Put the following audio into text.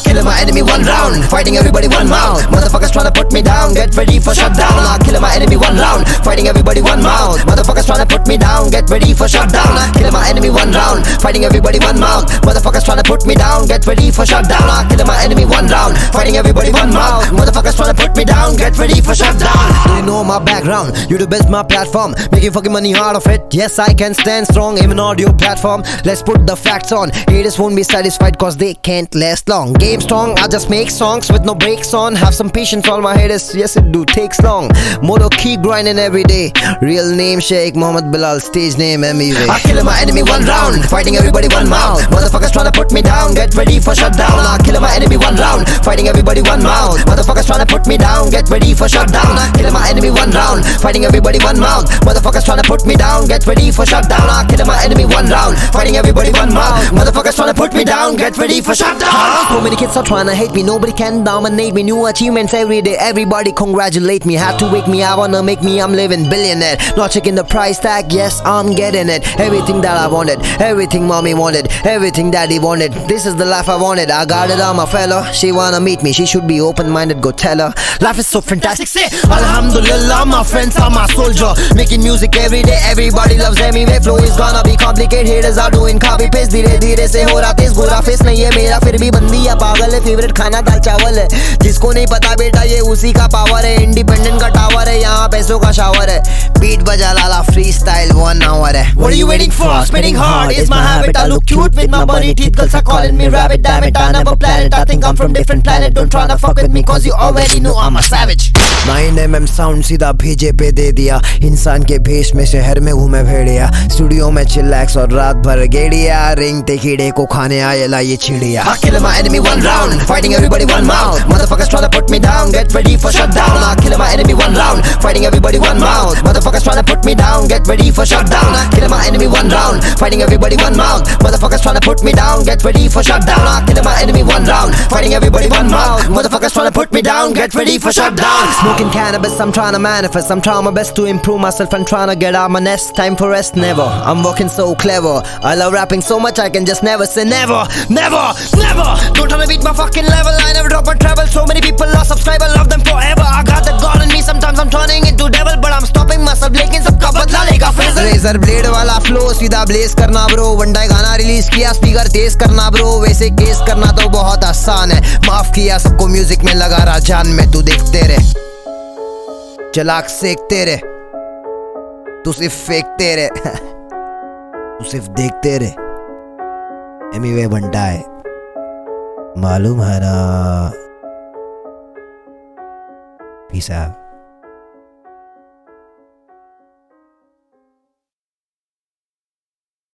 kill my enemy one round, fighting everybody one mouth. Motherfuckers tryna put me down, get ready for shutdown. I kill my enemy one round, fighting everybody one mouth. Motherfuckers tryna put me down, get ready for shutdown. I kill my enemy one round, fighting everybody one mouth. Motherfuckers tryna put me down, get ready for shutdown. I kill my enemy one round, fighting everybody one mouth. Motherfuckers tryna put me down, get ready for shutdown. Do you know my background? YouTube is my platform, making fucking money out of it. Yes, I can stand strong, even audio platform. Let's put the facts on. Haters won't be satisfied cause they can't last long. Game strong, I just make songs with no breaks on. Have some patience, all my haters, yes it do takes long. Moto keep grinding every day. Real name Sheikh Mohammed Bilal, stage name MEV. I kill my enemy one round, fighting everybody one mouth. Motherfuckers tryna put me down, get ready for shutdown. I kill my enemy one round, fighting everybody one mouth. Motherfuckers tryna put me down, get ready for shutdown. I kill my enemy one round, fighting everybody one mouth. Motherfuckers tryna put me down, get ready for shutdown. I kill my enemy one round, fighting everybody one mouth. Motherfuckers tryna put me down, get ready for shutdown. So many kids are tryna hate me, nobody can dominate me. New achievements every day, everybody congratulate me. Had to wake me, I wanna make me, I'm living billionaire. Not checking the price tag, yes I'm getting it. Everything that I wanted, everything mommy wanted, everything daddy wanted. This is the life I wanted, I got it on my fella. She wanna meet me, she should be open-minded, go tell her. Life is so fantastic, say Alhamdulillah, my friends are my soldier. Making music every day, everybody loves anyway. Flow is gonna be complicated, haters are doing copy paste. धीरे धीरे से हो रहा तेज, गोरा face नहीं है मेरा फिर भी बंदी या पागल है। फेवरेट खाना दाल चावल है, जिसको नहीं पता बेटा ये उसी का पावर है। इंडिपेंडेंट का टावर है, यहाँ पैसों का शावर है। बीट बजा लाला फ्री स्टाइल 1 hour है। What are you waiting for? Spitting hard is my habit. I look cute with my bunny teeth, girls are calling me rabbit. Damn it, I never planned it. I think I'm from different planet. Don't tryna fuck with me cause you already know I'm a savage. 9mm sound सीधा भेजे पे दे दिया। इंसान के भेष में शहर में घूमे भेड़िया। स्टूडियो में चिल्लैक्स और रात भर गेड़िया। रेंगते कीड़े को खाने आए ला ये चिड़िया। I kill my enemy one round, fighting everybody one mouth. Motherfuckers tryna put me down, get ready for shutdown. I kill my enemy one round, fighting everybody one mouth. Motherfuckers tryna put me down, get ready for shutdown. I kill my enemy one round, fighting everybody one mouth. Motherfuckers tryna put me down, get ready for shutdown. I kill my enemy one round, fighting everybody one mouth. Motherfuckers tryna put me down, get ready for shutdown. Smoking cannabis, I'm tryna manifest. I'm trying my best to improve myself and tryna get out my nest. Time for rest, never. I'm working so clever. I love rapping so much I can just never say never, never, never. Don't tryna beat my fucking level. I never drop a treble. So many people lost subscribe, I love them forever. I got that God in me. Sometimes I'm turning into devil, but I'm stopping myself. लेकिन सबका बदला लेगा फिर razor blade वाला flow सीधा bless करना bro. One day गाना release किया, स्पीकर तेज करना ब्रो। वैसे केस करना तो बहुत आसान है। माफ किया सबको, म्यूजिक में लगा रहा जान में। तू देखते रहे, चलाक सेकते रहे, तू सिर्फ फेंकते रहे। तू सिर्फ देखते रहे। एमीवे बंटा है, मालूम है ना। Peace out.